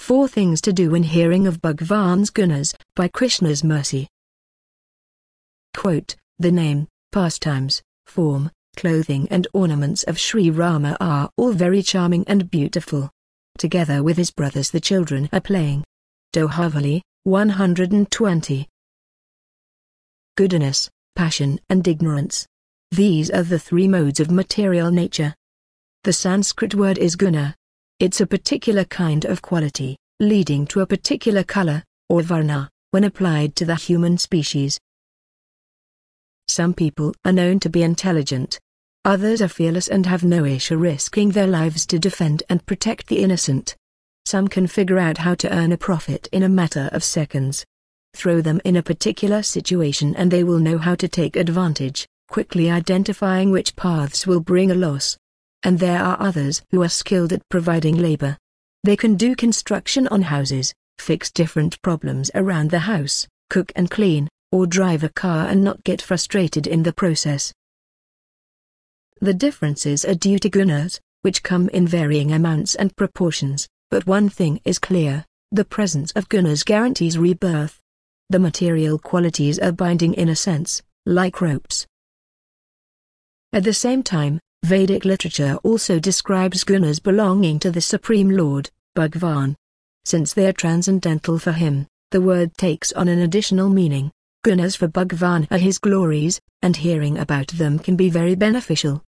4 Things to Do when Hearing of Bhagwan's Gunas, by Krishna's Mercy. Quote, the name, pastimes, form, clothing and ornaments of Sri Rama are all very charming and beautiful. Together with his brothers the children are playing. Dohavali, 120. Goodness, passion and ignorance. These are the 3 modes of material nature. The Sanskrit word is guna. It's a particular kind of quality, leading to a particular color, or varna, when applied to the human species. Some people are known to be intelligent. Others are fearless and have no issue risking their lives to defend and protect the innocent. Some can figure out how to earn a profit in a matter of seconds. Throw them in a particular situation and they will know how to take advantage, quickly identifying which paths will bring a loss. And there are others who are skilled at providing labor. They can do construction on houses, fix different problems around the house, cook and clean, or drive a car and not get frustrated in the process. The differences are due to gunas, which come in varying amounts and proportions, but one thing is clear, the presence of gunas guarantees rebirth. The material qualities are binding in a sense, like ropes. At the same time, Vedic literature also describes gunas belonging to the Supreme Lord, Bhagwan. Since they are transcendental for him, the word takes on an additional meaning. Gunas for Bhagwan are his glories, and hearing about them can be very beneficial.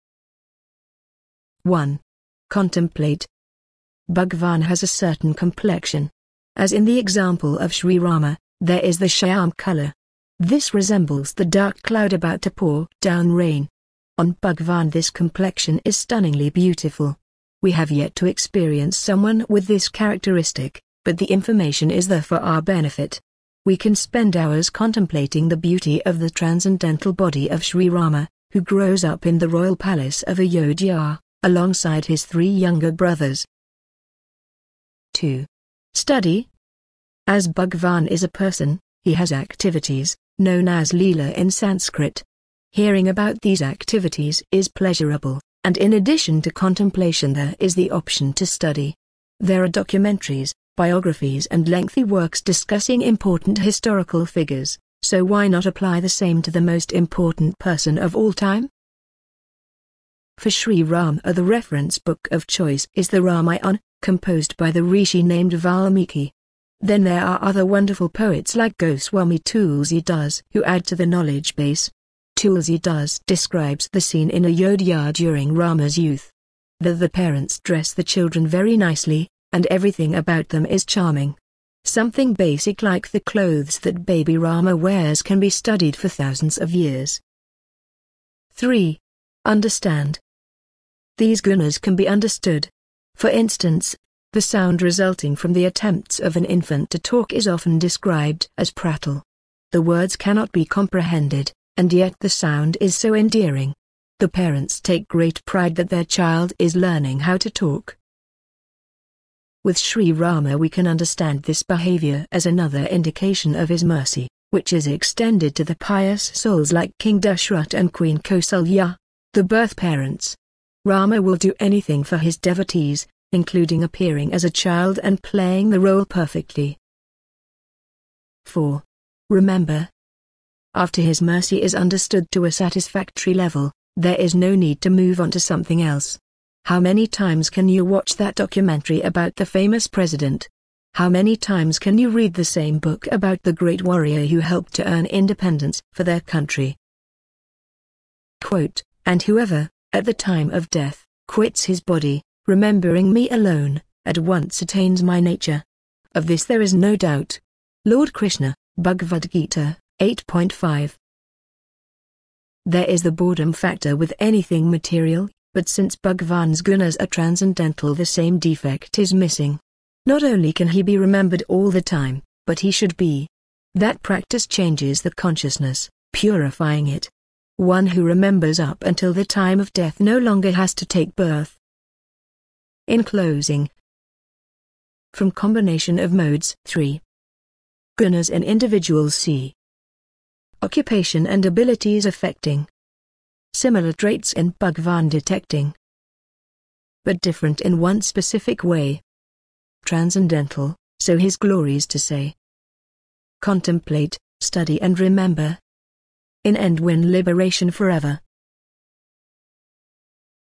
1. Contemplate. Bhagwan has a certain complexion. As in the example of Sri Rama, there is the shyam color. This resembles the dark cloud about to pour down rain. On Bhagwan this complexion is stunningly beautiful. We have yet to experience someone with this characteristic, but the information is there for our benefit. We can spend hours contemplating the beauty of the transcendental body of Sri Rama, who grows up in the royal palace of Ayodhya, alongside his 3 younger brothers. 2. Study. As Bhagwan is a person, he has activities, known as Leela in Sanskrit. Hearing about these activities is pleasurable, and in addition to contemplation there is the option to study. There are documentaries, biographies and lengthy works discussing important historical figures, so why not apply the same to the most important person of all time? For Sri Rama the reference book of choice is the Ramayana, composed by the rishi named Valmiki. Then there are other wonderful poets like Goswami Tulsidas who add to the knowledge base. Tulsidas describes the scene in Ayodhya during Rama's youth. The parents dress the children very nicely, and everything about them is charming. Something basic like the clothes that baby Rama wears can be studied for thousands of years. 3. Understand. These gunas can be understood. For instance, the sound resulting from the attempts of an infant to talk is often described as prattle. The words cannot be comprehended, and yet the sound is so endearing. The parents take great pride that their child is learning how to talk. With Sri Rama we can understand this behavior as another indication of his mercy, which is extended to the pious souls like King Dashrath and Queen Kausalya, the birth parents. Rama will do anything for his devotees, including appearing as a child and playing the role perfectly. 4. Remember. After his mercy is understood to a satisfactory level, there is no need to move on to something else. How many times can you watch that documentary about the famous president? How many times can you read the same book about the great warrior who helped to earn independence for their country? Quote, and whoever, at the time of death, quits his body, remembering me alone, at once attains my nature. Of this there is no doubt. Lord Krishna, Bhagavad Gita, 8.5. There is the boredom factor with anything material, but since Bhagwan's gunas are transcendental the same defect is missing. Not only can he be remembered all the time, but he should be. That practice changes the consciousness, purifying it. One who remembers up until the time of death no longer has to take birth. In closing, from combination of modes 3. Gunas in individuals c. Occupation and abilities affecting. Similar traits in Bhagwan detecting. But different in one specific way. Transcendental, so his glories to say. Contemplate, study and remember. In end win liberation forever.